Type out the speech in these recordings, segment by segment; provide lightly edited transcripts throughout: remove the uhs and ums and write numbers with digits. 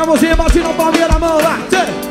mãozinha, bate na palminha da mão lá.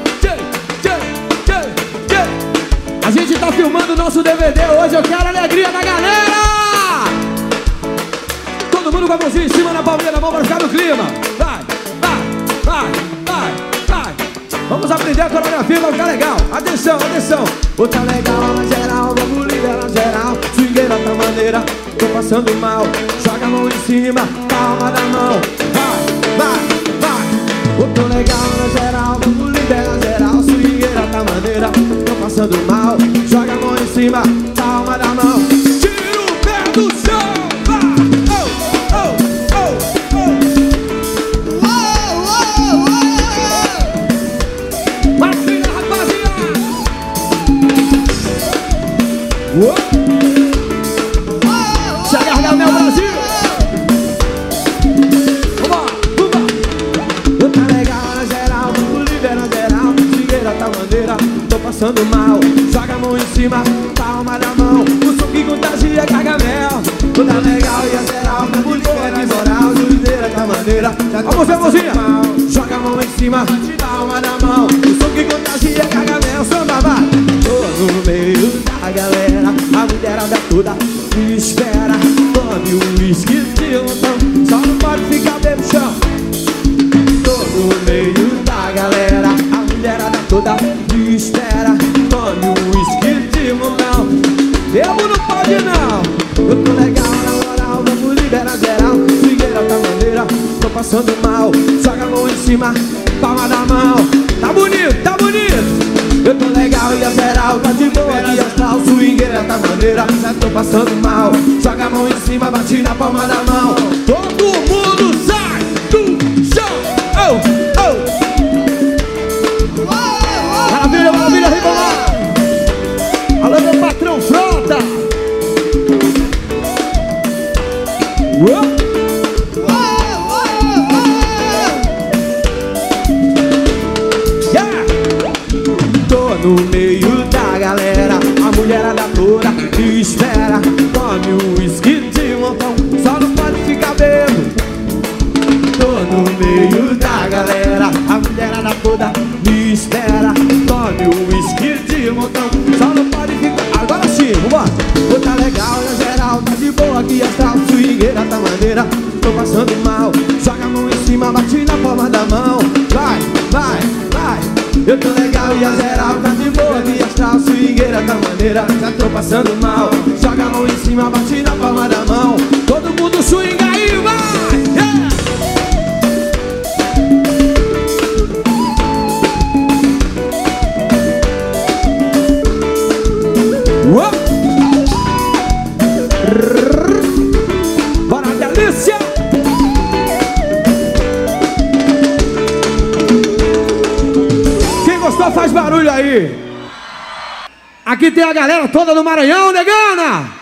A gente tá filmando o nosso DVD hoje, eu quero a alegria da galera. Todo mundo com a mãozinha em cima na palminha da mão pra ficar no clima. Vai, vai, vai, vai, vai. Vamos aprender a coreografia pra ficar legal. Atenção, atenção. Ô, tá legal na geral, vamos liberar geral. Swingueira tá maneira, tô passando mal. Joga a mão em cima, palma da mão. Vai, vai, vai. Ô, tô legal na geral, vamos liberar geral. Swingueira tá maneira, tô passando mal. Joga a mão em cima, palma da mão. Tira o pé do chão. Se agarra, meu Brasil. Vamos, vamos. Tá legal na geral, vamos liberar geral. Swingueira tá maneira, tô passando mal. Joga a mão em cima, palma da mão. O som que contagia, cagamel. Tá legal e a geral, vamos liberar moral. Swingueira tá maneira, vamos, mozinha. Joga a mão em cima, palma da mão. O som que contagia, cagamel. Samba, vai. Tô no meio da galera, a mulherada toda me espera. Tome um whisky de montão, só não pode ficar bem no chão. Tô no meio da galera, a mulherada toda me espera. Tome um whisky de montão, bebo não pode não. Eu tô legal na moral, vamos liberar geral. Swingueira tá maneira, tô passando mal. Joga a mão em cima, palma da mão. Tá bonito, tá bonito. Eu tô legal e a geral tá de boa aqui astral. Swingueira tá maneira, já tô passando mal. Joga a mão em cima, bate na palma da mão. Todo mundo sai do chão. Oh, oh. Maravilha, maravilha, Ribamar. Alô, meu patrão Frota. No meio da galera, a mulherada toda me espera. Tome um whisky de montão, só não pode ficar bebo. Tô no meio da galera, a mulherada toda me espera. Tome um whisky de montão, só não pode ficar. Agora sim, vambora. Ô, tá legal, na geral, tá de boa aqui astral. Swingueira tá maneira, tô passando mal. Joga a mão em cima, bate na palma da mão. Vai, vai, vai. Eu tô legal e a geral tá de boa aqui astral. Swingueira tá maneira, já tô passando mal. Joga a mão em cima, bate na palma da mão. Todo mundo swinga aí, vai! Yeah! Bora, delícia! Faz barulho aí. Aqui tem a galera toda do Maranhão, negana.